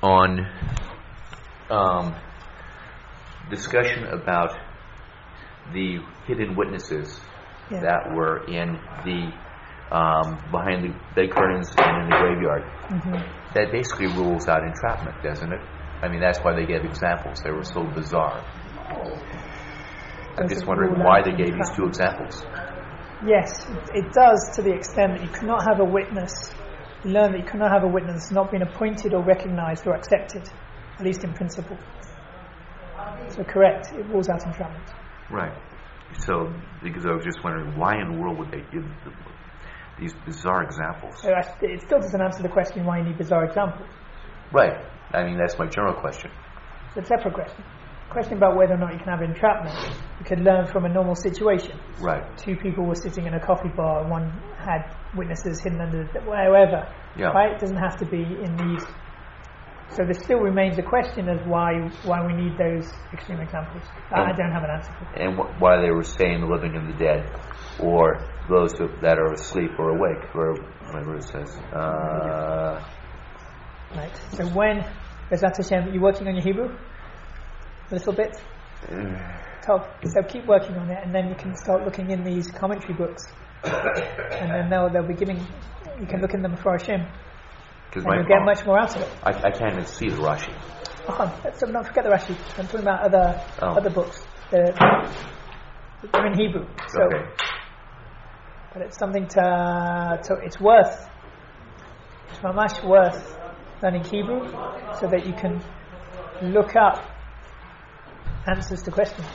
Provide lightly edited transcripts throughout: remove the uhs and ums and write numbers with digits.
on discussion about the hidden witnesses that were in the behind the bed curtains and in the graveyard. That basically rules out entrapment, doesn't it? I mean, that's why they gave examples. They were so bizarre. I'm just wondering why they gave these two examples. Yes, it does, to the extent that you cannot have a witness. You learn that you cannot have a witness that's not been appointed or recognized or accepted, at least in principle. So correct, it rules out entrapment. Right. So, because I was just wondering, why in the world would they give these bizarre examples? So it still doesn't answer the question why you need bizarre examples. Right. I mean, that's my general question. So it's a separate question. Question about whether or not you can have entrapment, you could learn from a normal situation. Right. Two people were sitting in a coffee bar and one had witnesses hidden under wherever. Yeah. Right? It doesn't have to be in these. So there still remains a question as why we need those extreme examples. I don't have an answer for that. And why they were saying the living and the dead, or those that are asleep or awake, or whatever it says. Right. So when Bezat Hashem, you're working on your Hebrew a little bit. So keep working on it, and then you can start looking in these commentary books, and then they'll be giving. You can look in them for Hashem, and you'll get much more out of it. I can't even see the Rashi. Let's not forget the Rashi. I'm talking about other books. They're in Hebrew. So, okay. But it's something it's worth. It's mamash worth learning Hebrew, so that you can look up answers to questions.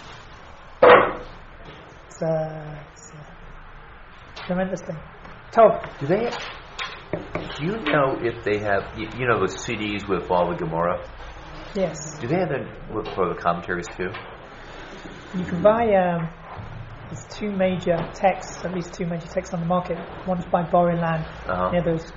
It's a tremendous thing. Tov. Do you know if they have, you know, the CDs with all the Gemara? Yes. Do they have them for the commentaries too? You can buy, there's two major texts, at least two major texts on the market. One's by Borilan, the other's,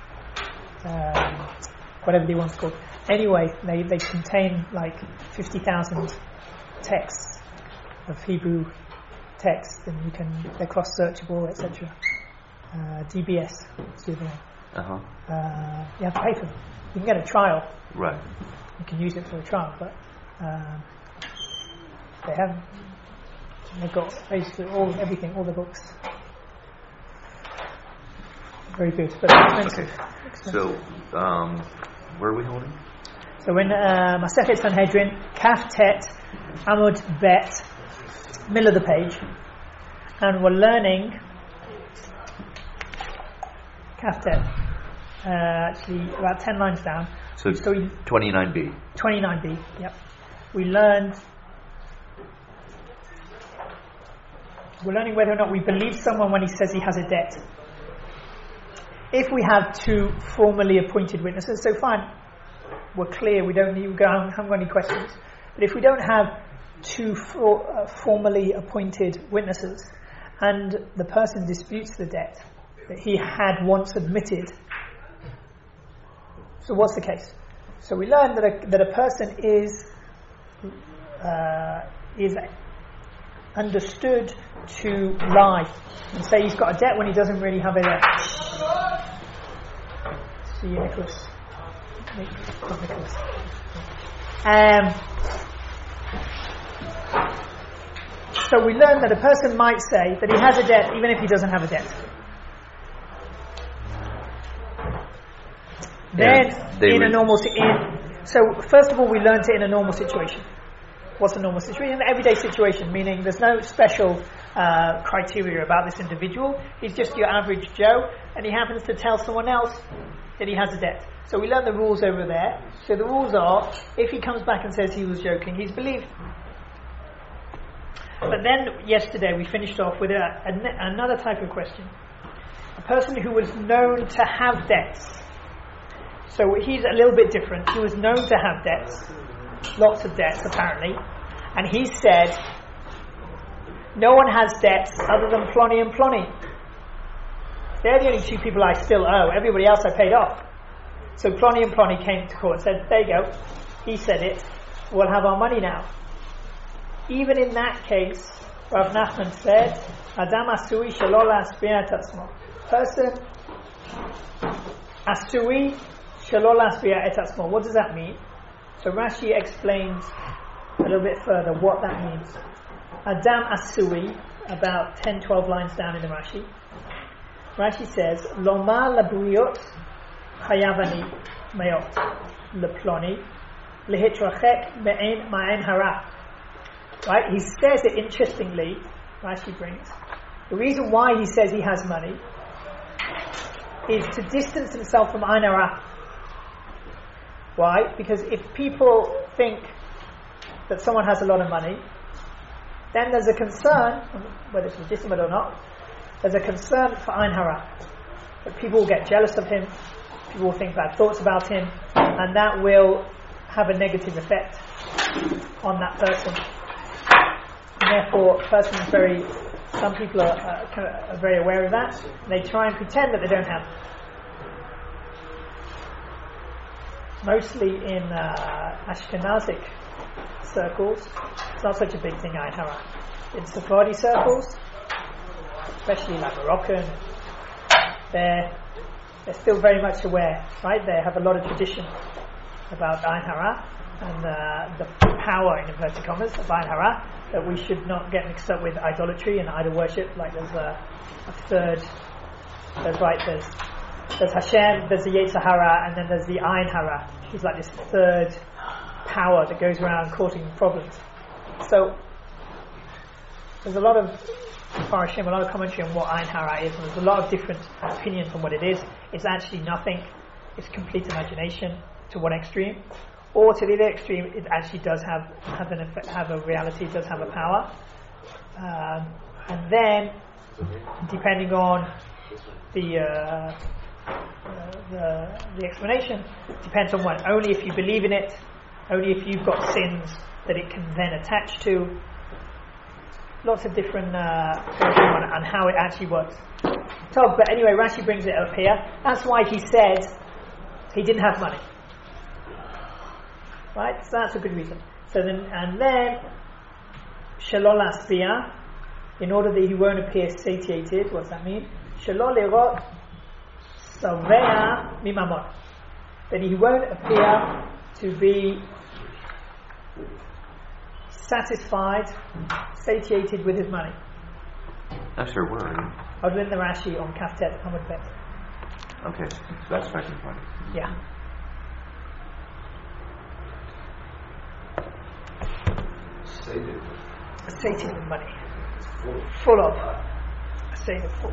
whatever the one's called. Anyway, they contain like 50,000 texts of Hebrew text, and they're cross-searchable, etc. DBS, is the other one. You have to pay for them. You can get a trial. Right. You can use it for a trial, but they've got basically everything, all the books. Very good, but expensive. So, where are we holding? So in Masechet Sanhedrin, Kaf Tet, Amud Bet, middle of the page, and we're learning Kaf Tet, actually about 10 lines down. So 29b. 29b, yep. We're learning whether or not we believe someone when he says he has a debt. If we have two formally appointed witnesses, so fine, we're clear, we don't need to haven't got any questions. But if we don't have two formally appointed witnesses, and the person disputes the debt that he had once admitted, so what's the case? So we learn that a person is understood to lie and say he's got a debt when he doesn't really have a debt. See you, Nicholas. Not Nicholas. So we learn that a person might say that he has a debt even if he doesn't have a debt. Then, so first of all, we learned it in a normal situation. What's a normal situation? An everyday situation, meaning there's no special criteria about this individual. He's just your average Joe, and he happens to tell someone else that he has a debt. So we learned the rules over there. So the rules are, if he comes back and says he was joking, he's believed. But then yesterday we finished off with another type of question. A person who was known to have debts. So he's a little bit different. He was known to have debts, lots of debts apparently, and he said, no one has debts other than Plony and Plony. They're the only two people I still owe. Everybody else I paid off. So Plony and Plony came to court and said, there you go, he said it, we'll have our money now. Even in that case, Rav Nachman said, Adam asui shelo la'asbiya et atzmo. Person asui Shelo lasbiya et atzmo. What does that mean? So Rashi explains a little bit further what that means. Adam Asui, about 10-12 lines down in the Rashi. Rashi says, Lomar labriyot chayavani meot leploni lehitrachek ma'en hara. Right? He says it interestingly. Rashi brings the reason why he says he has money is to distance himself from ain hara. Why? Because if people think that someone has a lot of money, then there's a concern, whether it's legitimate or not, there's a concern for ain hara. That people will get jealous of him, people will think bad thoughts about him, and that will have a negative effect on that person. And therefore, some people are very aware of that, and they try and pretend that they don't have. Mostly in Ashkenazic circles, it's not such a big thing, ain hara. In Sephardi circles, especially like Moroccan, they're still very much aware, right? They have a lot of tradition about ain hara and the power, in inverted commas, of ain hara, that we should not get mixed up with idolatry and idol worship. Like there's a third, there's Hashem, there's the Yetzer Hara, and then there's the ain hara. It's like this third power that goes around causing problems. So there's a lot of Parashim, a lot of commentary on what ain hara is, and there's a lot of different opinions on what it is. It's actually nothing. It's complete imagination to one extreme, or to the other extreme, it actually does have an effect, have a reality, does have a power. And then, depending on the explanation, depends on what. Only if you believe in it, only if you've got sins that it can then attach to. Lots of different on how it actually works. But anyway, Rashi brings it up here. That's why he said he didn't have money. Right? So that's a good reason. So then, Shelo lasbiya, in order that he won't appear satiated. What's that mean? Shelo lerot savea mimamon. That he won't appear to be satisfied, satiated with his money. That's your word. I've learned the Rashi on Kaftet Hamad Bet. Okay, so that's second point. Yeah. Sated with money. Full of. Sated full.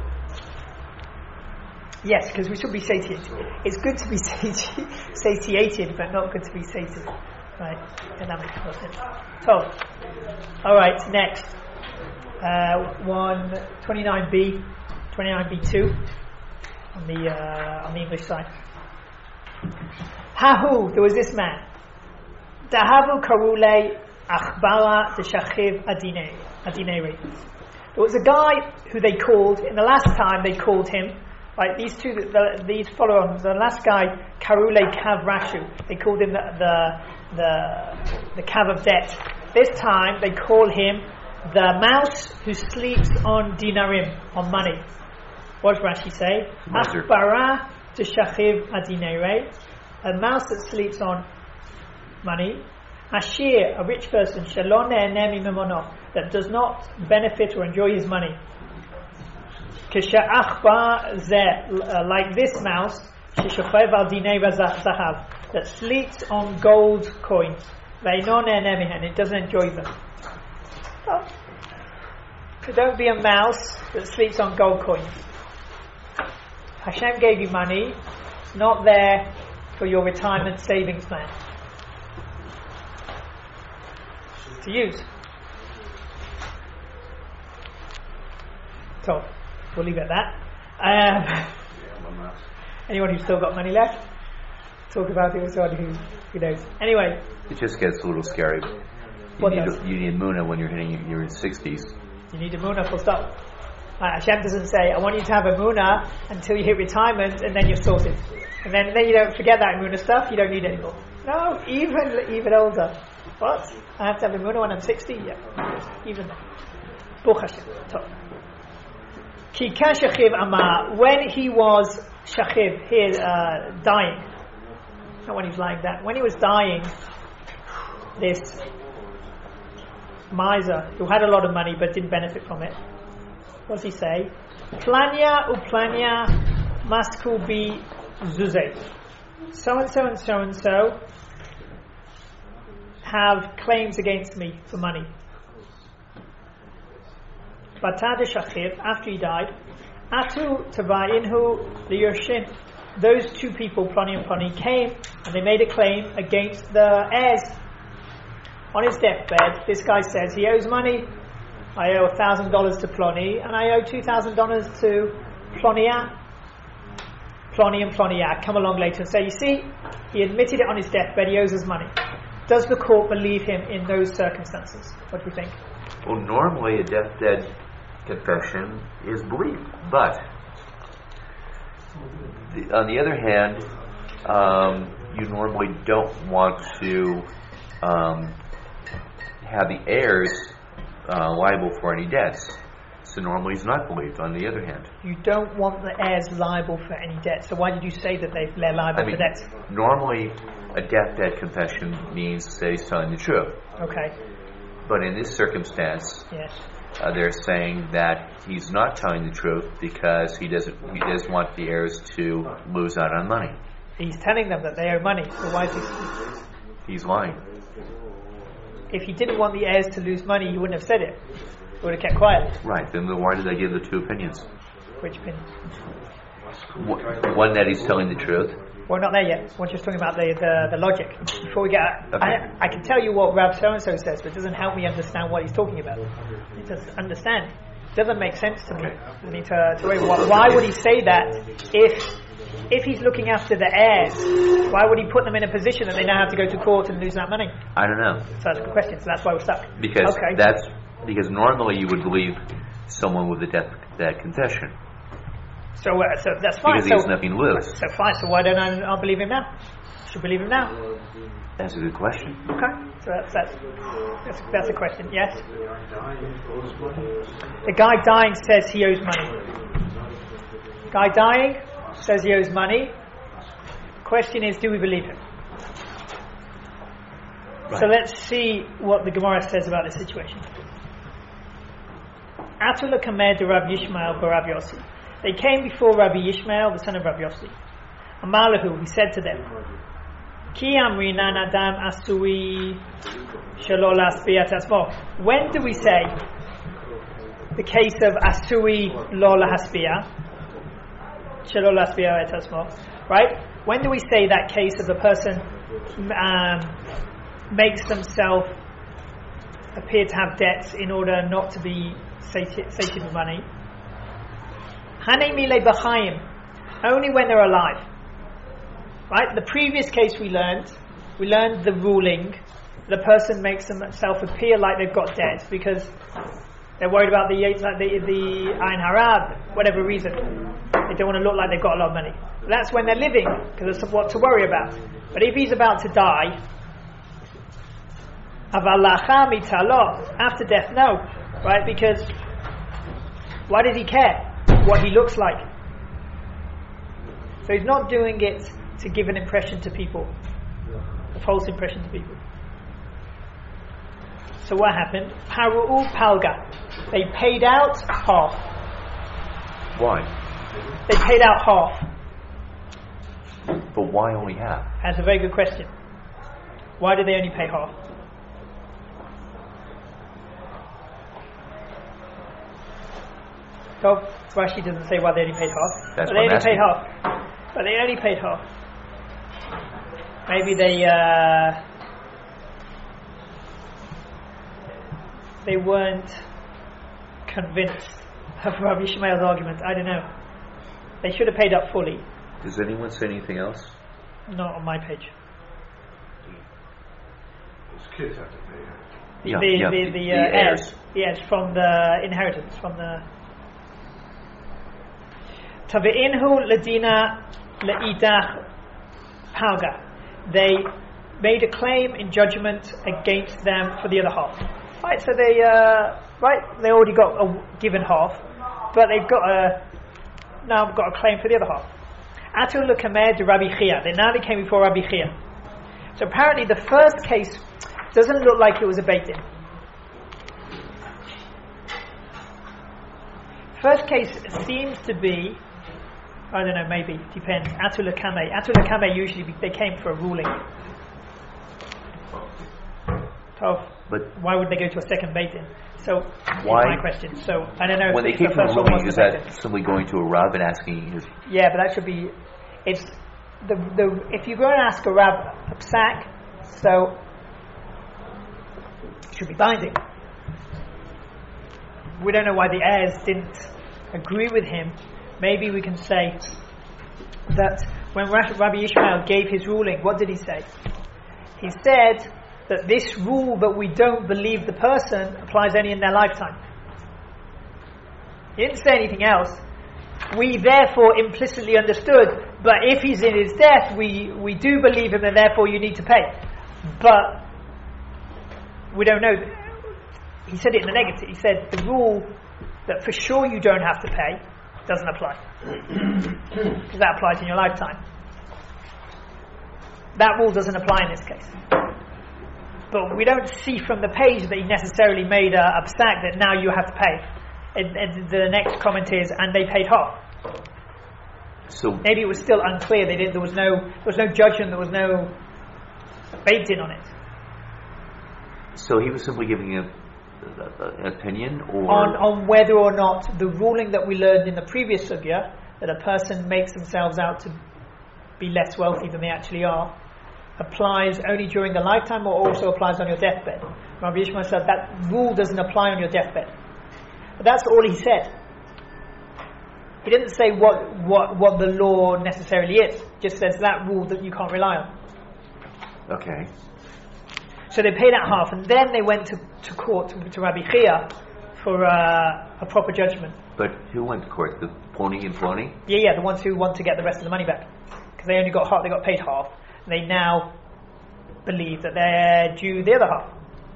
Yes, because we should be satiated. It's good to be satiated, but not good to be sated. Right? And that makes no sense. So, alright, next. 29b, 29b2 on the English side. Hahu, there was this man. Dahavu karule achbara deshachiv adineri. There was a guy who they called, in the last time they called him, right, these follow-ons, the last guy, karule kav rashu, they called him the cav of debt. This time they call him the mouse who sleeps on dinarim, on money. What does Rashi say? Achbara deshachiv adineri, a mouse that sleeps on money. Ashir, a rich person, shelo ne'eneh mimono, that does not benefit or enjoy his money. Kisha'achbar zeh, like this mouse, sheshochev al dinei zahav, that sleeps on gold coins. Ve'ino ne'eneh mihen, it doesn't enjoy them. So don't be a mouse that sleeps on gold coins. Hashem gave you money, it's not there for your retirement savings plan to use. So we'll leave it at that. Anyone who's still got money left, talk about it with someone who knows. Anyway, it just gets a little scary. You need Muna when you're hitting your 60s. You need a Muna, full stop. Hashem doesn't say, I want you to have a Muna until you hit retirement and then you're sorted. And then you don't forget that Muna stuff, you don't need it anymore. No, even older. What? I have to have a Muna when I'm 60? Yeah. Even then. Baruch Hashem. Ki ka shachiv amar, when he was shachiv, here dying, Not when he was lying down. When he was dying, this miser who had a lot of money but didn't benefit from it, what does he say? Planya uplanya masku bi zuze. So and so and so and so have claims against me for money. Batad Shachir, after he died, Atu Tavayinhu Liyershin, those two people, Ploni and Ploni, came and they made a claim against the heirs. On his deathbed, this guy says he owes money. I owe $1,000 to Ploni and I owe $2,000 to Plonia. Ploni and Plonia come along later and say, you see, he admitted it on his deathbed, he owes us money. Does the court believe him in those circumstances? What do you think? Well, normally a deathbed confession is believed, but on the other hand, you normally don't want to have the heirs liable for any debts. So normally he's not believed, on the other hand. You don't want the heirs liable for any debt. So why did you say that they're liable for debts? Normally a deathbed confession means that he's telling the truth. Okay. But in this circumstance, yes. They're saying that he's not telling the truth because he doesn't want the heirs to lose out on money. He's telling them that they owe money, so why is he's lying. If he didn't want the heirs to lose money, he wouldn't have said it. He would have kept quiet. Right, then why did they give the two opinions? Which opinions? One that he's telling the truth. We're not there yet. We're just talking about the logic. Before we get, I can tell you what Rav so-and-so says, but it doesn't help me understand what he's talking about. It doesn't understand. It doesn't make sense to me. I need to wait. Why would he say that if he's looking after the heirs? Why would he put them in a position that they now have to go to court and lose that money? I don't know. So that's a good question. So that's why we're stuck. Because normally you would believe someone with a death confession. So that's fine. Because he has nothing to lose. So fine. So why don't I believe him now? I should believe him now. That's a good question. Okay. So that's a question. Yes. The guy dying says he owes money. Guy dying says he owes money. Question is, do we believe him? Right. So let's see what the Gemara says about this situation. Atul Kamed de Rav Yishmael Barav Yossi. They came before Rabbi Yishmael, the son of Rabbi Yossi. Amalahu, he said to them, Ki amrinan adam asui shelo lasbiat asmo. When do we say the case of asui lo lahasbia shelo lasbia et asmo? Right? When do we say that case of the person makes themselves appear to have debts in order not to be sated with money? Only when they're alive. Right? The previous case we learned the ruling. The person makes themselves appear like they've got debts because they're worried about the Ain Harab, whatever reason. They don't want to look like they've got a lot of money. That's when they're living, because there's what to worry about. But if he's about to die, after death, no. Right? Because why does he care what he looks like? So he's not doing it to give an impression to people, a false impression to people. So what happened? Paru'u palga. They paid out half. Why? They paid out half. But why only half? That's a very good question. Why did they only pay half? So Rashi doesn't say why they only paid half. But they only paid half. But they only paid half. Maybe they weren't convinced of Rabbi Ishmael's argument. I don't know. They should have paid up fully. Does anyone say anything else? Not on my page. Those kids have to pay. The heirs. Yes, from the inheritance, from the. Tave'inhu ladina le'idach palga. They made a claim in judgment against them for the other half. Right, so they already got given half, but they've got now got a claim for the other half. Atul Lukamed to Rabbi Chia. Now they came before Rabbi Chia. So apparently the first case doesn't look like it was a Beit Din. First case seems to be, I don't know, maybe, depends. Atul Lukamed usually they came for a ruling. So But why would they go to a second Beit Din? So why? my question. So I don't know. When they if came the from first one ruling, was is the Beit Din. that simply going to a Rav and asking his... Yeah, but that should be. It's the if you go and ask a Rav a psak, so it should be binding. We don't know why the heirs didn't agree with him. Maybe we can say that when Rabbi Ishmael gave his ruling, what did he say? He said that this rule that we don't believe the person applies only in their lifetime. He didn't say anything else. We therefore implicitly understood, but if he's in his death, we do believe him and therefore you need to pay. But we don't know. He said it in the negative. He said the rule that for sure you don't have to pay doesn't apply. Because that applies in your lifetime. That rule doesn't apply in this case. But we don't see from the page that he necessarily made a psak that now you have to pay. And the next comment is, and they paid half. So maybe it was still unclear. There was no judgment. There was no Beit Din on it. So he was simply giving an opinion, or on whether or not the ruling that we learned in the previous sugya, that a person makes themselves out to be less wealthy than they actually are, applies only during the lifetime or also applies on your deathbed. Rabbi Ishmael said that rule doesn't apply on your deathbed. But that's all he said. He didn't say what the law necessarily is. Just says that rule that you can't rely on. Okay. So they paid out half, and then they went to court to Rabbi Chia for a proper judgment. But who went to court? The Ploni and Ploni? Yeah, the ones who want to get the rest of the money back, because they only got half. They got paid half. And they now believe that they're due the other half.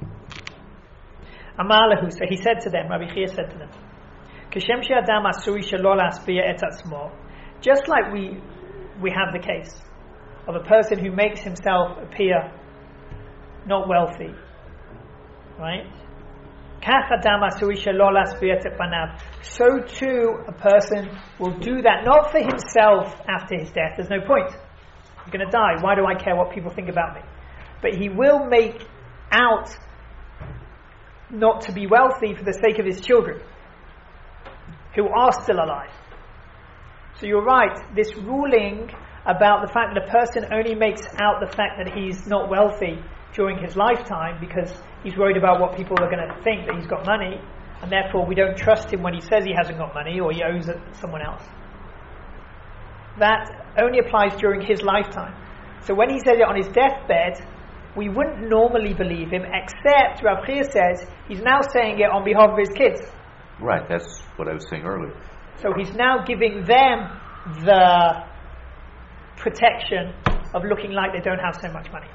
Amalahu, so he said to them, Rabbi Chia said to them, Kishem she'adam asuri shelo lasbiya et atzmo. Just like we have the case of a person who makes himself appear not wealthy, right? Kach adam asuri shelo lasbiya et panav. So too a person will do that not for himself after his death. There's no point. I'm going to die. Why do I care what people think about me? But he will make out not to be wealthy for the sake of his children, who are still alive. So you're right, this ruling about the fact that a person only makes out the fact that he's not wealthy during his lifetime because he's worried about what people are going to think that he's got money, and therefore we don't trust him when he says he hasn't got money or he owes it to someone else. That only applies during his lifetime. So when he said it on his deathbed, we wouldn't normally believe him, except Rav Chia says he's now saying it on behalf of his kids. Right, that's what I was saying earlier. So he's now giving them the protection of looking like they don't have so much money.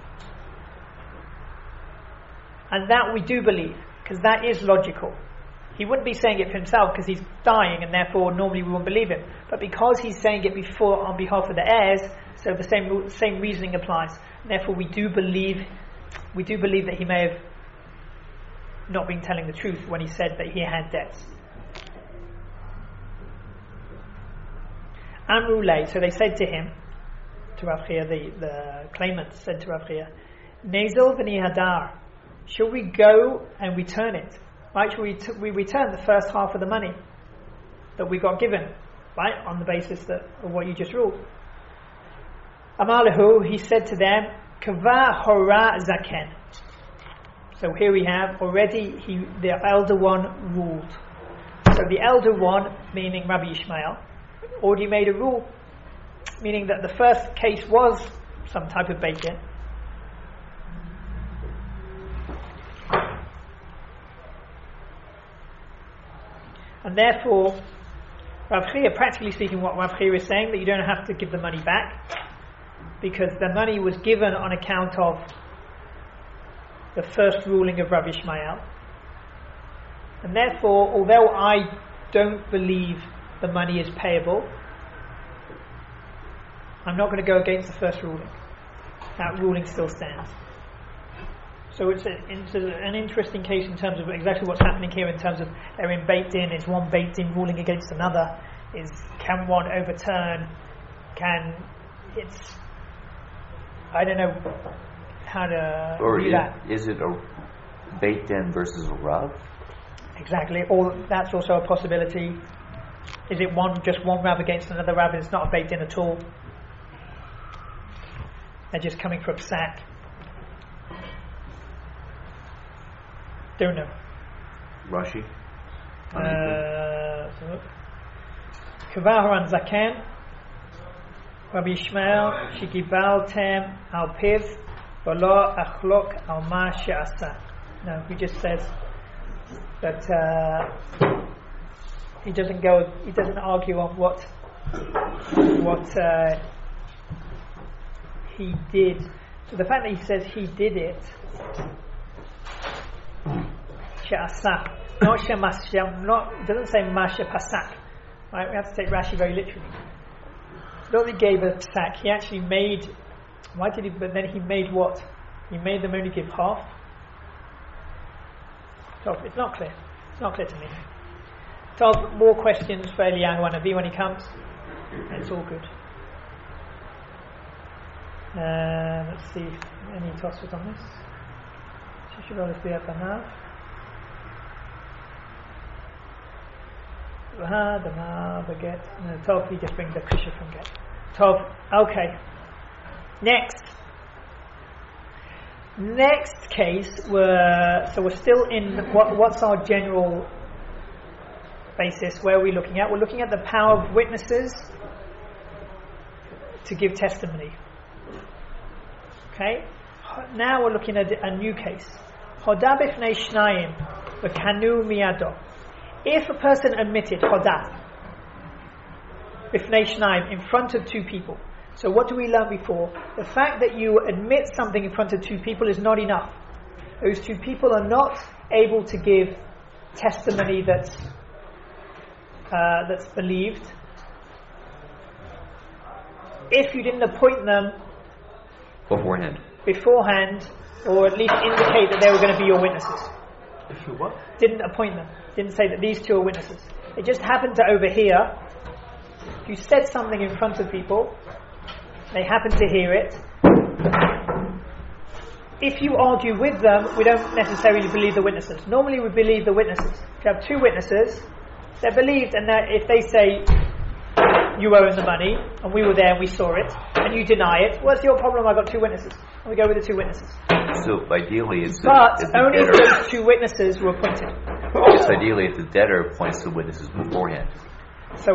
And that we do believe, because that is logical. He wouldn't be saying it for himself because he's dying, and therefore normally we wouldn't believe him. But because he's saying it before on behalf of the heirs, so the same reasoning applies. And therefore we do believe that he may have not been telling the truth when he said that he had debts. Amrulay, so they said to him, to Rav Chia, the claimant said to Rav Chia, Nezel v'ni hadar, shall we go and return it? Right, shall we return the first half of the money that we got given, right, on the basis of what you just ruled? Amalahu, he said to them, Kava hora zaken. So here we have already the elder one ruled. So the elder one, meaning Rabbi Ishmael, already made a rule, meaning that the first case was some type of Beit Din. And therefore, Rav Chia, practically speaking, what Rav Chia is saying, that you don't have to give the money back, because the money was given on account of the first ruling of Rav Ishmael. And therefore, although I don't believe the money is payable, I'm not going to go against the first ruling. That ruling still stands. So it's an interesting case in terms of exactly what's happening here in terms of they're in Beit Din. Is one Beit Din ruling against another? Can one overturn? I don't know how to do that. Is it a Beit Din versus a Rav? Exactly. Or that's also a possibility. Is it just one Rav against another Rav and it's not a Beit Din at all? They're just coming for a psak. Don't know. Rashi? Kavaharan Zaken, Rabbi Ishmael, Shigibaltem, Al Piv, Velo Achlok, Al Ma She'asa. No, he just says that he doesn't argue on what he did. So the fact that he says he did it, She'asa, not She'mashem, it doesn't say Masha Pasak. Right, we have to take Rashi very literally. Not that he gave a psak, he actually made. Why did he? But then he made what? He made them only give half. So it's not clear. It's not clear to me. So more questions for Eliyahu Hanavi when he comes. It's all good. Let's see. Any tosses on this? She should always be up enough. The get. Tov, he just brings the kusha from get. Tov, okay. Next case, we're still in what's our general basis? Where are we looking at? We're looking at the power of witnesses to give testimony. Okay? Now we're looking at a new case. Hoda b'fnei shnayim v'kanu miyado. If a person admitted Hoda b'fnei shnayim, in front of two people. So what do we learn before? The fact that you admit something in front of two people is not enough. Those two people are not able to give testimony that's believed. If you didn't appoint them beforehand, or at least indicate that they were going to be your witnesses. If you what? Didn't appoint them. Didn't say that these two are witnesses. It just happened to overhear. If you said something in front of people, they happen to hear it. If you argue with them, we don't necessarily believe the witnesses. Normally we believe the witnesses. If you have two witnesses, they're believed, and if they say you owe the money, and we were there and we saw it, and you deny it, what's your problem? I've got two witnesses. And we go with the two witnesses. So ideally it's only if those two witnesses were appointed. It's ideally if the debtor appoints the witnesses beforehand. So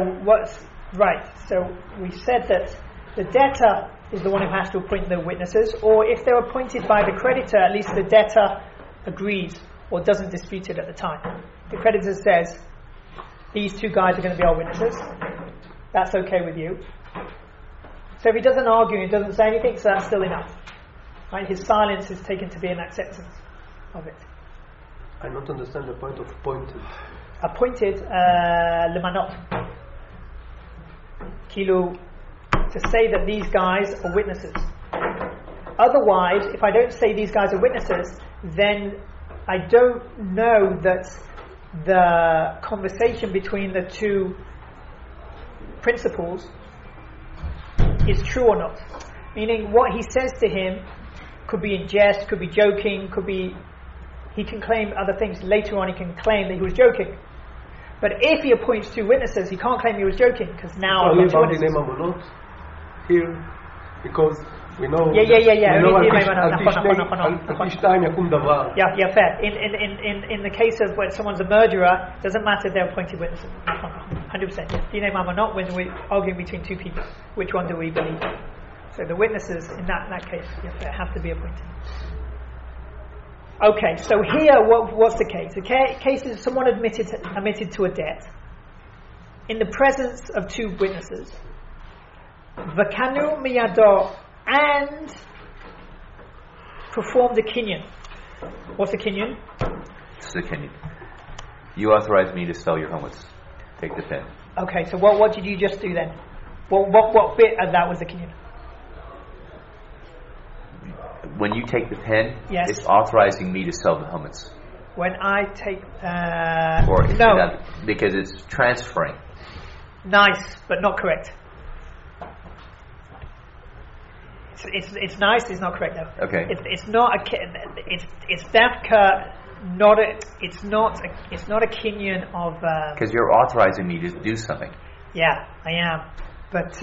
we said that the debtor is the one who has to appoint the witnesses, or if they're appointed by the creditor, at least the debtor agrees or doesn't dispute it at the time. The creditor says, these two guys are going to be our witnesses. That's okay with you. So if he doesn't argue and doesn't say anything, so that's still enough. Right? His silence is taken to be an acceptance of it. I don't understand the point of appointed. Appointed, lemanot. Kilo, to say that these guys are witnesses. Otherwise, if I don't say these guys are witnesses, then I don't know that the conversation between the two principals is true or not. Meaning what he says to him could be in jest, could be joking, he can claim other things. Later on he can claim that he was joking. But if he appoints two witnesses, he can't claim he was joking, because now I've got two witnesses. Here, because we know. Yeah. Fair. In the case of when someone's a murderer, doesn't matter if they're appointed witnesses. 100%. Dine Mamonot, when we're arguing between two people, which one do we believe? So the witnesses in that case, have to be appointed. Okay, so here, what's the case? The case is someone admitted to a debt in the presence of two witnesses. Vakanu miyado, and performed a kinyan. What's a kinyan? It's a kinyan. You authorized me to sell your hummus. Take the pen. Okay, so what did you just do then? What bit of that was the kinyan? when you take the pen, Yes. it's authorizing me to sell the hummus. When I take... Or no. Because it's transferring. Nice, but not correct. It's nice. It's not correct though. Okay. It's not a. It's dafka. Not a. It's not a kinyan of. Because you're authorizing me to do something. Yeah, I am, but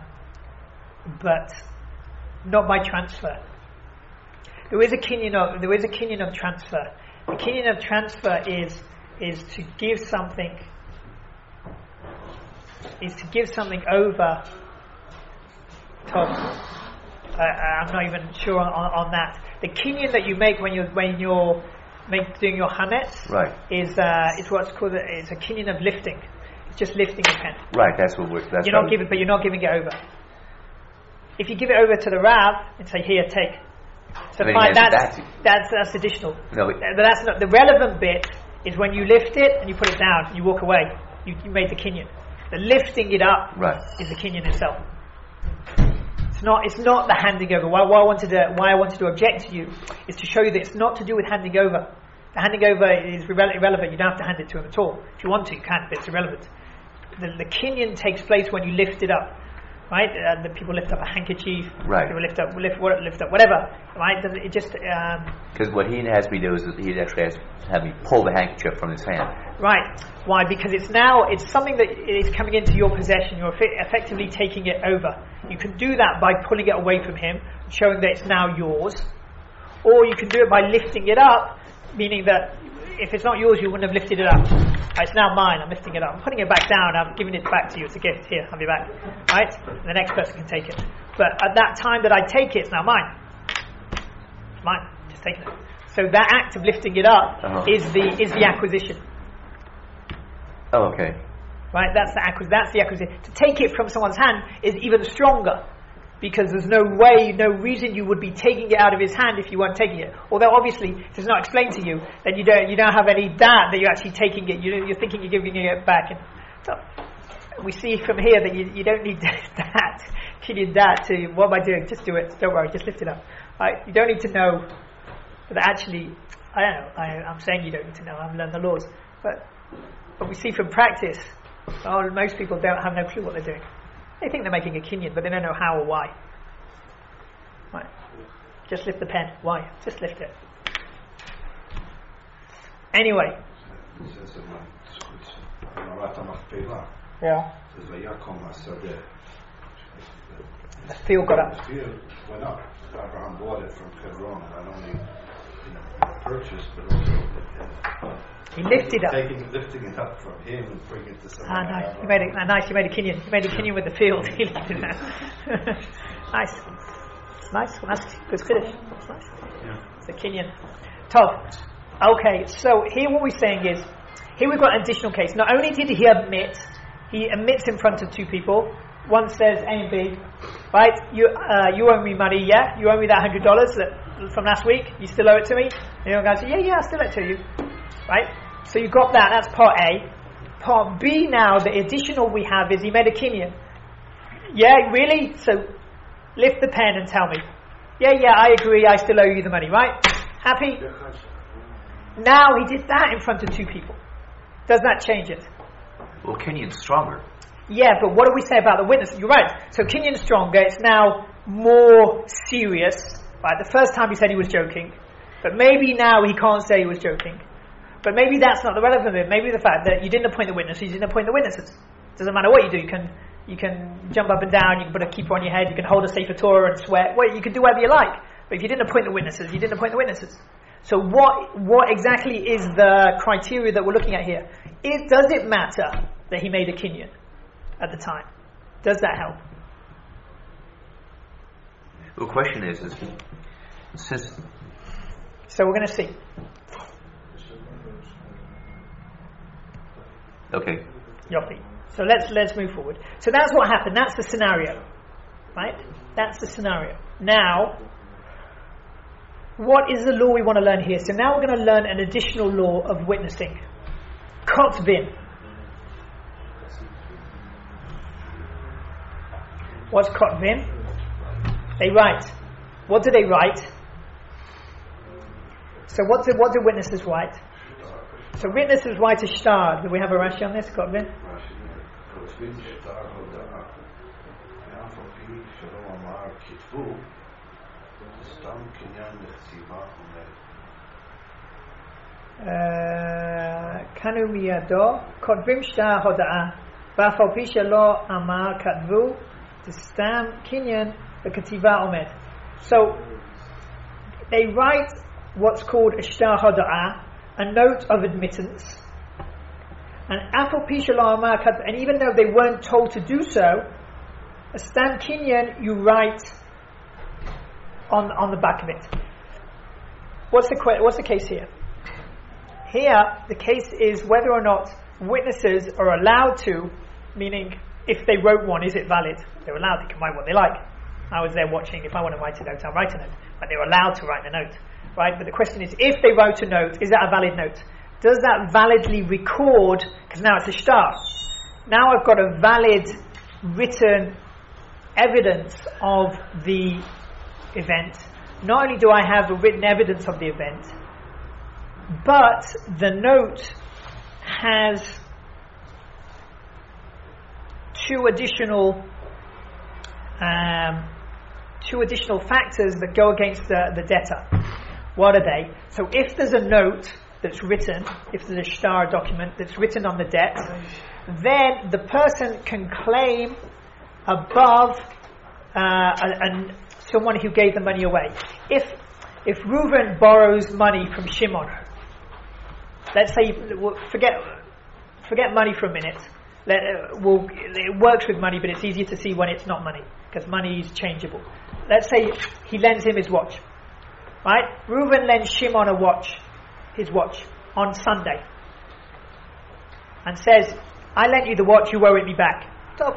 not by transfer. There is a kinyan of transfer. The kinyan of transfer is to give something. Is to give something over. I'm not even sure on that. The kinyan that you make when you're doing your hametz, right, is what's called it's a kinyan of lifting. It's just lifting the pen. Right, that's what you're not giving, but you're not giving it over. If you give it over to the Rav and say, "Here, take," so fine, that's additional. No, but that's not the relevant bit. Is when you lift it and you put it down and you walk away. You made the kinyan. The lifting it up is the kinyan itself. It's not the handing over. Why I wanted to object to you is to show you that it's not to do with handing over. The handing over is irrelevant. You don't have to hand it to him at all. If you want to, you can, but it's irrelevant. The kinyan takes place when you lift it up, right? The people lift up a handkerchief. Right. People lift up whatever, right? It just because what he has me do is he actually has to have me pull the handkerchief from his hand. Right. Why? Because it's something that is coming into your possession. You're effectively taking it over. You can do that by pulling it away from him, showing that it's now yours. Or you can do it by lifting it up, meaning that if it's not yours, you wouldn't have lifted it up. It's now mine, I'm lifting it up. I'm putting it back down, I'm giving it back to you. It's a gift. Here, have it back. Right? And the next person can take it. But at that time that I take it, it's now mine. It's mine. Just taking it. So that act of lifting it up is the acquisition. Oh, okay. Right, that's the acquisition. To take it from someone's hand is even stronger, because there's no reason you would be taking it out of his hand if you weren't taking it. Although obviously it does not explain to you that you don't have any doubt that you're actually taking it. You're thinking you're giving it back. And so we see from here that you don't need that. You need that to what am I doing? Just do it. Don't worry. Just lift it up. Right? You don't need to know. But actually, I don't know. I'm saying you don't need to know. I've learned the laws, but we see from practice. Most people have no clue what they're doing. They think they're making a kinyan, but they don't know how or why. Right. Just lift the pen. Why? Just lift it. Anyway. Yeah. The field got up. The field went up. Abraham bought it from Hebron, not only purchased, but also he lifted up. Lifting it up from him and bringing it to someone. Nice. You made a kinyan. You made a kinyan with the field. He lifted it up. Nice. Nice. Well, that's good finish. That's nice. Yeah. It's a kinyan. Tov. Okay, so here what we're saying is, here we've got an additional case. Not only did he admits in front of two people. One says A and B, right? You owe me money, yeah? You owe me that $100 from last week. You still owe it to me? And the other guy says, yeah, I still owe it to you, right? So you got that. That's part A. Part B now, the additional we have is he made a kinyan. Yeah, really? So lift the pen and tell me. Yeah, I agree. I still owe you the money, right? Happy? Now he did that in front of two people. Does that change it? Well, kinyan's stronger. Yeah, but what do we say about the witness? You're right. So kinyan's stronger. It's now more serious. Right? The first time he said he was joking, but maybe now he can't say he was joking. But maybe that's not the relevant bit. Maybe the fact that you didn't appoint the witnesses, you didn't appoint the witnesses. Doesn't matter what you do. You can jump up and down. You can put a keeper on your head. You can hold a Sefer Torah and sweat. Well, you can do whatever you like. But if you didn't appoint the witnesses, you didn't appoint the witnesses. So what exactly is the criteria that we're looking at here? Does it matter that he made a kinyan at the time? Does that help? The question is since... So we're going to see. Okay. Yopi. So let's move forward. So that's what happened. That's the scenario, right? That's the scenario. Now, what is the law we want to learn here? So now we're going to learn an additional law of witnessing. Kotvin. What's Kotvin? They write. What do they write? So what do witnesses write? So witnesses write a shtar. Do we have a Rashi on this, Kotvin? Kanu miyado kotvim shtar hoda'a v'af al pi shelo amar katvu stam kinyan v'kativa omed. So they write what's called a shtar hoda'a, a note of admittance, and afal pi shelo amar katvu, and even though they weren't told to do so, a stam kinyan you write on the back of it. What's the case here? Here, the case is whether or not witnesses are allowed to, meaning if they wrote one, is it valid? They're allowed, they can write what they like. I was there watching, if I want to write a note, I'll write a note. But they're allowed to write a note, right? But the question is, if they wrote a note, is that a valid note? Does that validly record, because now it's a shtar. Now I've got a valid written evidence of the event. Not only do I have a written evidence of the event, but the note has two additional factors that go against the debtor. What are they? So if there's a note that's written, if there's a shtar document that's written on the debt, then the person can claim above someone who gave the money away. If Reuven borrows money from Shimon, let's say, forget money for a minute. It works with money, but it's easier to see when it's not money, because money is changeable. Let's say he lends him his watch, right? Reuven lends Shimon his watch, on Sunday, and says, I lent you the watch, you owe it me back. So,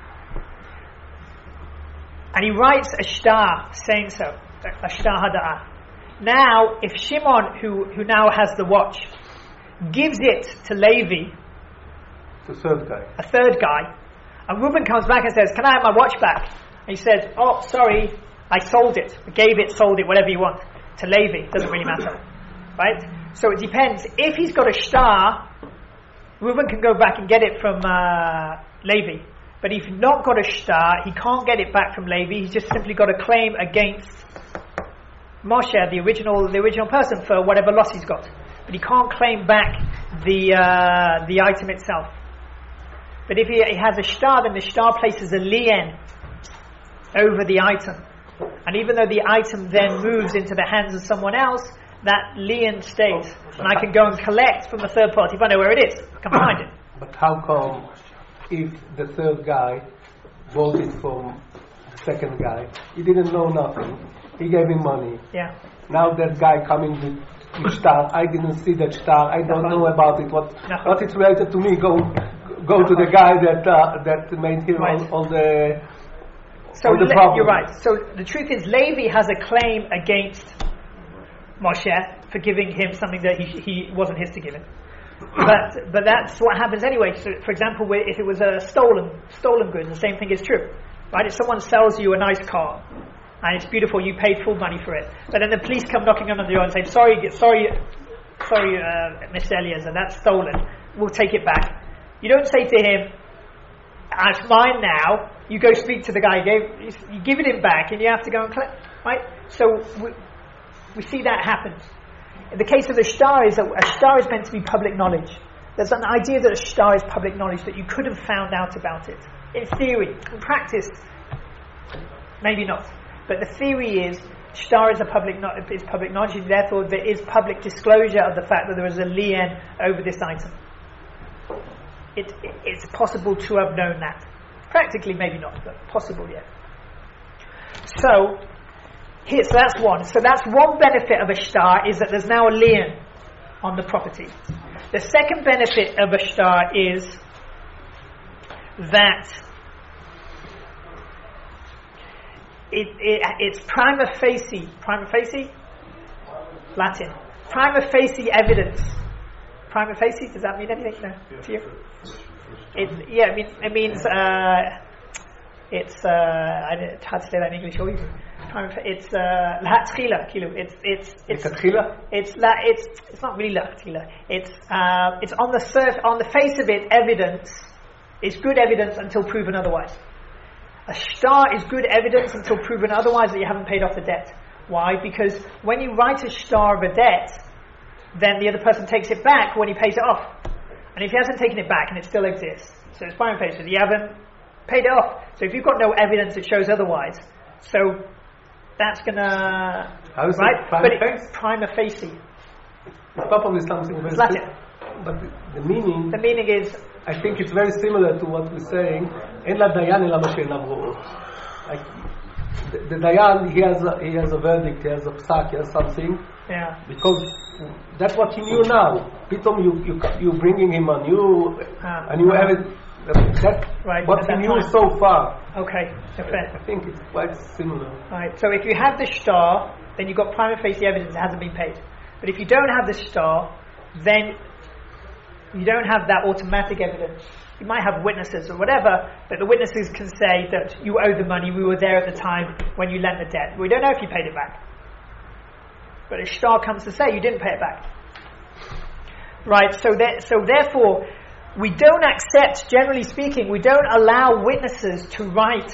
and he writes a shtar saying so, a shtar hada'ah. Now, if Shimon, who now has the watch, gives it to Levi, the third guy, a third guy, and Reuben comes back and says, can I have my watch back? And he says, oh, sorry, I sold it, sold it, whatever you want, to Levi. Doesn't really matter, right? So it depends. If he's got a shtar, Reuben can go back and get it from Levi. But if he's not got a shtar, he can't get it back from Levi. He's just simply got a claim against Moshe, the original person, for whatever loss he's got. But he can't claim back the item itself. But if he has a shtar, then the shtar places a lien over the item. And even though the item then moves into the hands of someone else, that lien stays. And I can go and collect from the third party if I know where it is. I can find it. But how come if the third guy bought it from the second guy, he didn't know nothing, he gave him money. Yeah. Now that guy coming with shtar, I didn't see that shtar, I don't know about it. What it's related to me, go to the guy that made him all the problem. You're right. So the truth is, Levi has a claim against Moshe for giving him something that he wasn't his to give him. But that's what happens anyway. So, for example, if it was a stolen goods, the same thing is true, right? If someone sells you a nice car and it's beautiful, you paid full money for it, but then the police come knocking on the door and say, "Sorry, Mr. Eliezer, that's stolen. We'll take it back." You don't say to him, "It's mine now." You go speak to the guy. You give it him back, and you have to go and collect, right? So we see that happens. In the case of the shtar, a shtar is meant to be public knowledge. There's an idea that a shtar is public knowledge, that you could have found out about it. In theory. In practice, maybe not. But the theory is, shtar is public knowledge, and therefore there is public disclosure of the fact that there is a lien over this item. It's possible to have known that. Practically, maybe not, but possible, yeah. So that's one. So that's one benefit of a shtar, is that there's now a lien on the property. The second benefit of a shtar is that it's prima facie, Latin, prima facie evidence. Prima facie, does that mean anything? No, to you? It means it's I don't know how to say that in English or even. It's L'Hatchila. It's not really L'Hatchila. It's on the face of it, evidence. It's good evidence until proven otherwise. A shtar is good evidence until proven otherwise that you haven't paid off the debt. Why? Because when you write a shtar of a debt, then the other person takes it back when he pays it off. And if he hasn't taken it back and it still exists, so it's prima facie, you haven't paid it off. So if you've got no evidence that shows otherwise, so that's gonna prima facie. It's probably something very Latin. But the meaning. The meaning is. I think it's very similar to what we're saying. En la dayan ela ma she'enav ro'ot. The dayan, he has a verdict, he has a psak, he has something. Yeah. Because that's what he knew now. Pitom you bringing him a new evidence. That's right, what he knew so far. Okay, fair. I think it's quite similar. Right. So if you have the shtar, then you've got prima facie evidence it hasn't been paid. But if you don't have the shtar, then you don't have that automatic evidence. You might have witnesses or whatever, but the witnesses can say that you owe the money, we were there at the time when you lent the debt. We don't know if you paid it back. But a shtar comes to say you didn't pay it back. Right, so therefore, we don't accept, generally speaking, we don't allow witnesses to write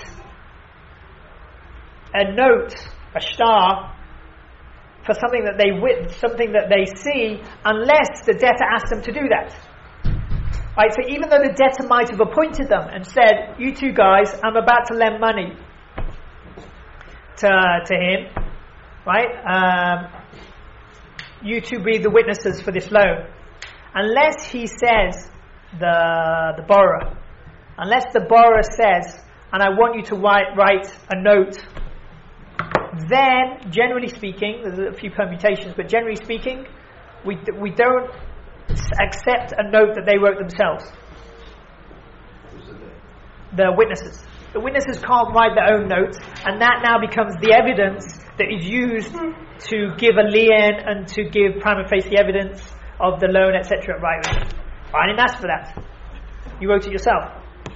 a note, a shtar, for something that they see, unless the debtor asks them to do that. Right, so even though the debtor might have appointed them and said, you two guys, I'm about to lend money to him, right? You two be the witnesses for this loan. Unless he says, the borrower, unless the borrower says, and I want you to write a note, then, generally speaking, there's a few permutations, but generally speaking, we don't accept a note that they wrote themselves. The witnesses. The witnesses can't write their own notes, and that now becomes the evidence that is used to give a lien and to give prima facie evidence of the loan, etc. Right? I didn't ask for that. You wrote it yourself.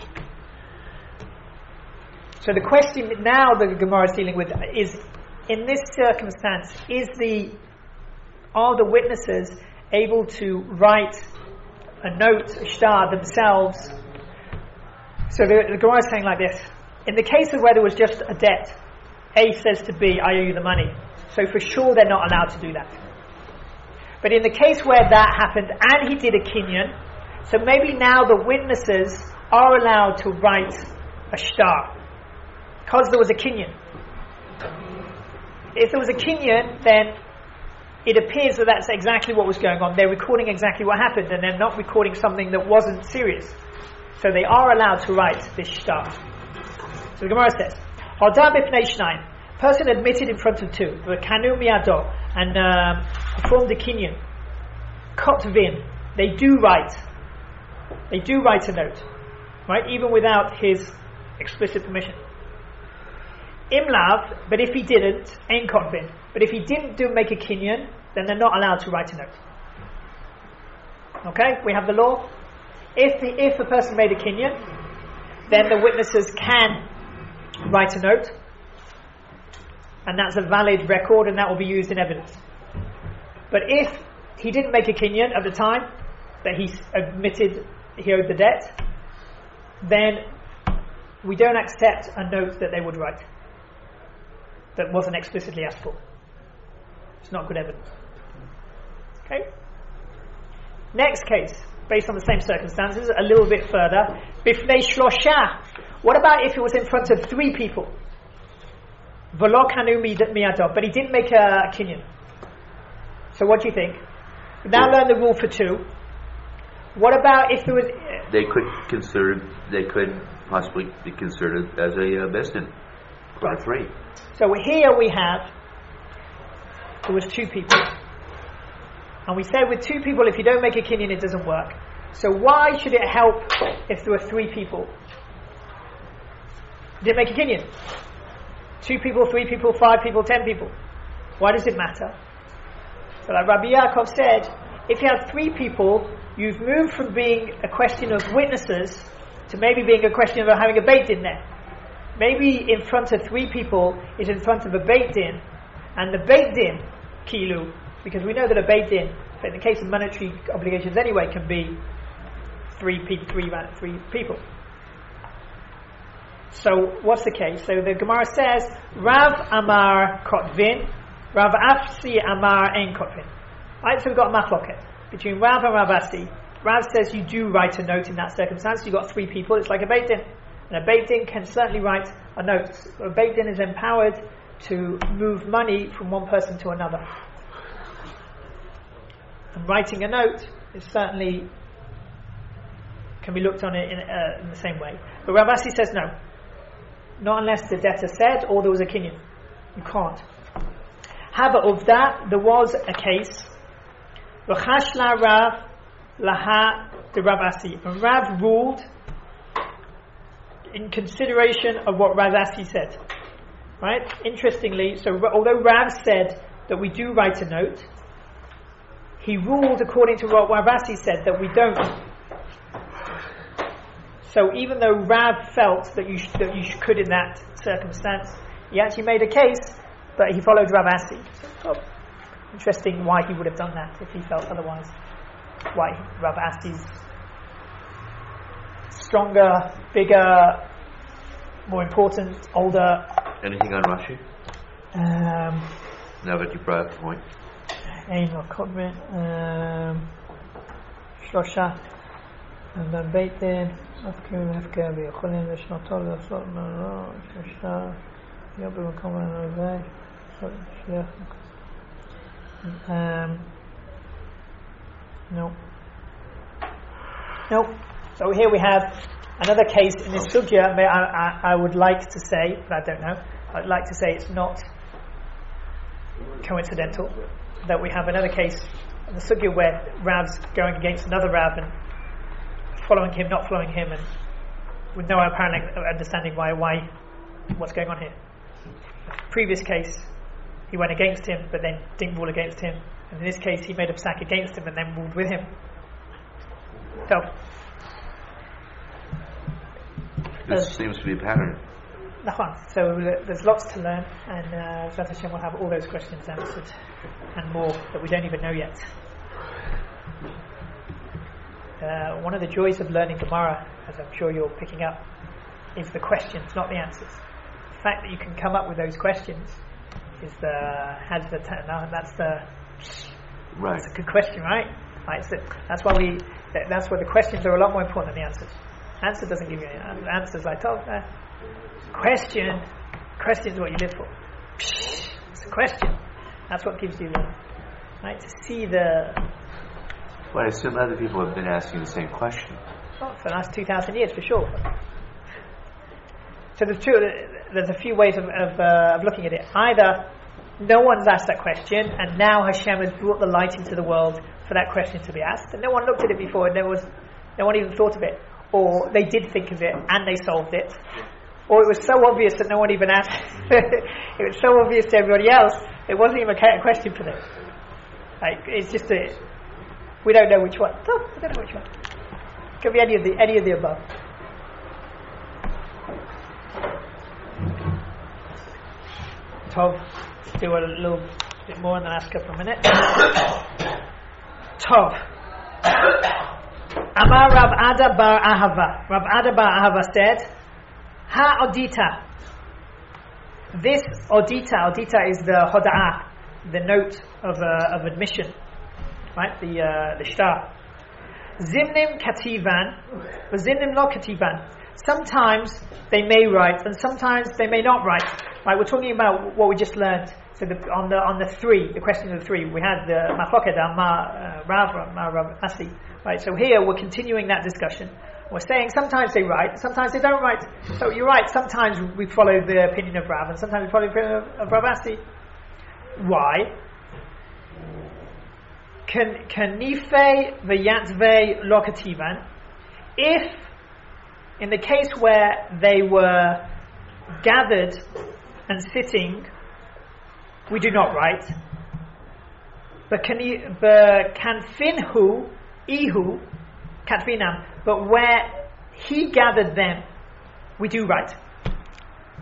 So the question now the Gemara is dealing with is, in this circumstance, are the witnesses able to write a note, a shtar, themselves? So the Gemara is saying like this: in the case of where there was just a debt, A says to B, I owe you the money. So for sure they're not allowed to do that. But in the case where that happened and he did a kinyan, so maybe now the witnesses are allowed to write a shtar because there was a kinyan. If there was a kinyan, then it appears that that's exactly what was going on. They're recording exactly what happened, and they're not recording something that wasn't serious. So they are allowed to write this shtar. So the Gemara says, Hadar b'pnei shnayim, person admitted in front of two, v'kanu miyado, and performed a kinyan. Kotvin, they do write a note, right? Even without his explicit permission. Imlav, but if he didn't, ein kotvin. But if he didn't make a kinyan, then they're not allowed to write a note. Okay, we have the law. If a person made a kinyan, then the witnesses can write a note, and that's a valid record, and that will be used in evidence. But if he didn't make a kinyan at the time that he admitted he owed the debt, then we don't accept a note that they would write that wasn't explicitly asked for. It's not good evidence. Okay? Next case, based on the same circumstances, a little bit further. Bifnei shlosha. What about if it was in front of three people? V'lo kanu miyado, but he didn't make a kinyan. So what do you think? We now learn the rule for two. What about if there was? They could possibly be considered as a bestin for three. So here we have, there was two people. And we said with two people, if you don't make a kinyan, it doesn't work. So why should it help if there were three people? Didn't make a kinyan. 2 people, 3 people, 5 people, 10 people. Why does it matter? So like Rabbi Yaakov said, if you have 3 people, you've moved from being a question of witnesses to maybe being a question of having a beit in there. maybe in front of 3 people is in front of a Beit Din, and the Beit Din, kilu, because we know that a Beit Din, in the case of monetary obligations anyway, can be 3 people. So what's the case? So the Gemara says, Rav Amar Kotvin, Rav Asi Amar Ein Kotvin. Right, so we've got a machloket between Rav and Rav Asi. Rav says you do write a note in that circumstance. You've got 3 people, it's like a Beit Din. And a Beit Din can certainly write a note. A Beit Din is empowered to move money from one person to another. And writing a note is certainly can be looked on it in the same way. But Rav Asi says no. Not unless the debtor said or there was a kinyan. You can't. However, of that, there was a case. V'chashla Rav laha de Rav Asi. And Rav ruled in consideration of what Rav Asi said. Right? Interestingly, so although Rav said that we do write a note, he ruled according to what Rav Asi said that we don't. So even though Rav felt that you could in that circumstance, he actually made a case, but he followed Rav Asi. So, interesting why he would have done that if he felt otherwise. Why Rav Asi's stronger, bigger, more important, older. Anything on Rashi? Now that you brought up the point. Ein Kodrin, Shlosha, and then Beit Din. הפקר ויכולים לשנותו לעשות שלושה יום במקום הנובע שליח no. So here we have another case in this sugya. I would like to say, but I don't know, I'd like to say it's not coincidental that we have another case in the sugya where Rav's going against another Rav and following him, not following him, and with no apparent understanding why what's going on here. Previous case, he went against him, but then didn't rule against him. And in this case, he made a psak against him and then ruled with him. So, this seems to be a pattern. So there's lots to learn, and Zat Hashem will have all those questions answered, and more that we don't even know yet. One of the joys of learning Gemara, as I'm sure you're picking up, is the questions, not the answers. The fact that you can come up with those questions is that's a good question, right? Right. So that's why the questions are a lot more important than the answers. Answer doesn't give you any answers like question is what you live for. It's a question. That's what gives you right to see the. Well, I assume other people have been asking the same question. Oh, for the last 2,000 years, for sure. So there's a few ways of looking at it. Either no one's asked that question, and now Hashem has brought the light into the world for that question to be asked, and no one looked at it before, and no one even thought of it. Or they did think of it, and they solved it. Or it was so obvious that no one even asked. It was so obvious to everybody else, it wasn't even a question for them. Like, it's just we don't know which one. Oh, I don't know which one. It could be any of the above. Tov, let's do a little bit more in the last couple of minutes. Tov. Amar Rav Ada bar Ahava. Rav Ada bar Ahava said, Ha Odita. This Odita is the Hoda'ah, the note of admission. Right, the shtar. Zimnim kativan, but zimnim lo kativan. Sometimes they may write, and sometimes they may not write. Right, we're talking about what we just learned. So on the 3, the question of the 3, we had the machloket Rav Asi. Right, so here we're continuing that discussion. We're saying sometimes they write, sometimes they don't write. So you're right. Sometimes we follow the opinion of Rav, and sometimes we follow the opinion of Rav Asi. Why? Kanife v'yatzve lo kativan. If, in the case where they were gathered and sitting, we do not write. But kanfinhu ihu katvinam. But where he gathered them, we do write.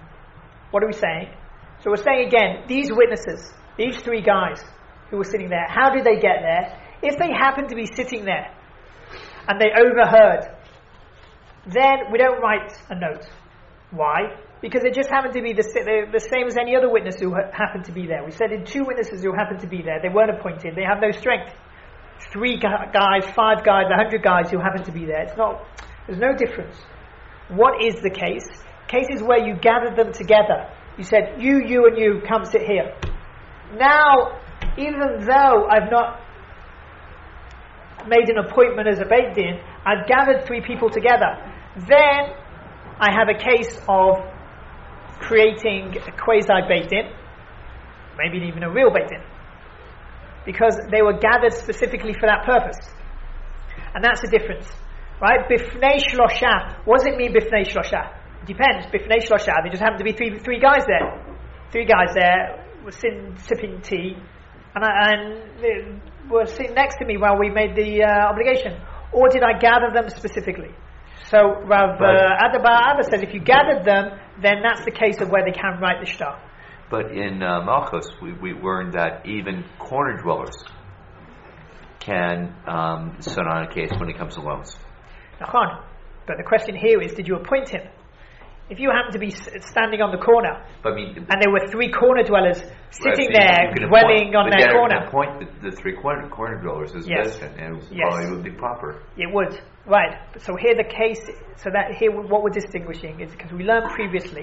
What are we saying? So we're saying again, these witnesses, these three guys who were sitting there, how did they get there? If they happened to be sitting there and they overheard, then we don't write a note. Why? Because they just happened to be the same as any other witness who happened to be there. We said in 2 witnesses who happened to be there, they weren't appointed, they have no strength. 3 guys, 5 guys, 100 guys who happen to be there. There's no difference. What is the case? Case is where you gathered them together. You said, you, and you, come sit here. Now, even though I've not made an appointment as a Beit Din, I've gathered 3 people together. Then I have a case of creating a quasi-Beit Din, maybe even a real Beit Din, because they were gathered specifically for that purpose. And that's the difference. Right? Bifnei Shlosha. What does it mean, Bifnei Shlosha? It depends. Bifnei Shlosha, there just happened to be three guys there. 3 guys there were sipping tea, and they were sitting next to me while we made the obligation. Or did I gather them specifically? So Rav Adaba says if you gathered them, then that's the case of where they can write the shtar. But in Malchus, we learned that even corner dwellers can sit on a case when it comes to loans. Nachon. But the question here is, did you appoint him? If you happen to be standing on the corner, and there were 3 corner dwellers sitting there, dwelling on their corner. Appoint the 3 corner dwellers as Bezin, and probably would be proper. It would, right. So here the case, so that here what we're distinguishing is, because we learned previously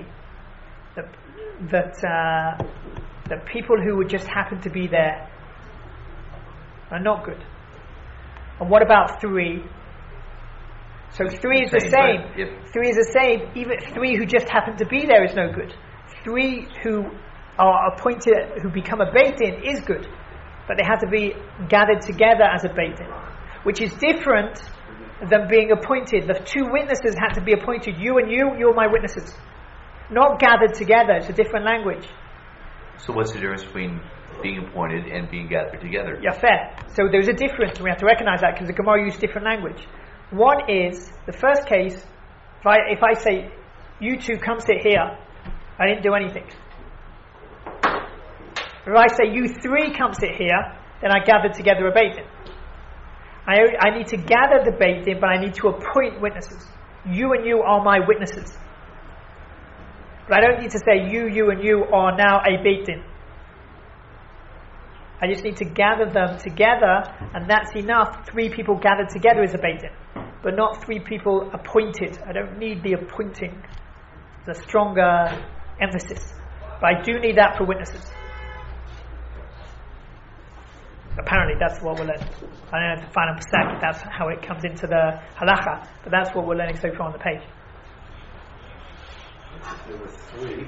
that people who would just happen to be there are not good. And what about 3? So 3 is the same. 3 is the same. Even 3 who just happen to be there is no good. 3 who are appointed, who become a Beit Din, is good. But they have to be gathered together as a Beit Din, which is different than being appointed. The 2 witnesses had to be appointed. You and you're my witnesses. Not gathered together. It's a different language. So what's the difference between being appointed and being gathered together? Yeah, fair. So there's a difference. We have to recognize that because the Gemara used different language. One is, the first case, if I say, you 2 come sit here, I didn't do anything. If I say, you 3 come sit here, then I gathered together a Beit Din. I need to gather the Beit Din, but I need to appoint witnesses. You and you are my witnesses. But I don't need to say, you and you are now a Beit Din. I just need to gather them together, and that's enough. 3 people gathered together is a Beit Din, but not 3 people appointed. I don't need the appointing. It's a stronger emphasis. But I do need that for witnesses. Apparently that's what we're learning. I don't know if the final percent, if that's how it comes into the halacha, but that's what we're learning so far on the page. There were 3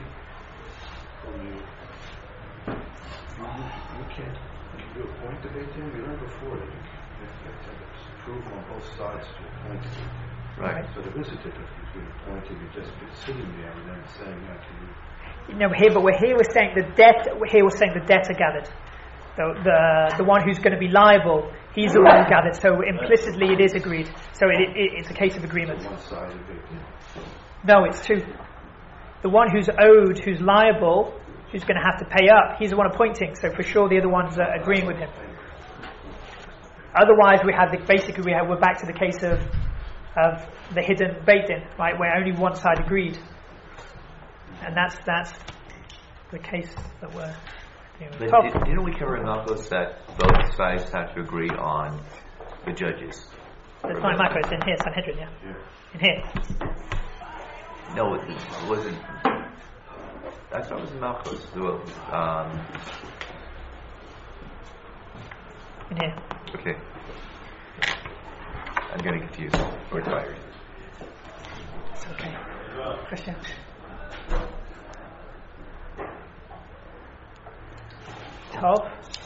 you can't appoint the Beit Din. We learned before that you have to prove on both sides to appoint it. Right. So there is a difference between appointing and just sitting there and then saying, can you... No, we're saying the debt. Here we're saying the debts are gathered. The one who's going to be liable, he's the one who gathered. So implicitly, it is agreed. So it's a case of agreement. One side of it. No, it's 2. The one who's owed, who's liable, who's going to have to pay up, he's the one appointing. So for sure, the other one's agreeing with him. Otherwise, we're back to the case of the hidden Beit Din, right, where only one side agreed, and that's the case that we're. But didn't we cover in Malchus that both sides have to agree on the judges? It's not in Malchus, it's in here, Sanhedrin, yeah. In here. No, it wasn't. I thought it was in Malchus. In here. Okay. I'm getting confused. We're tired. It's okay. Question? Tov.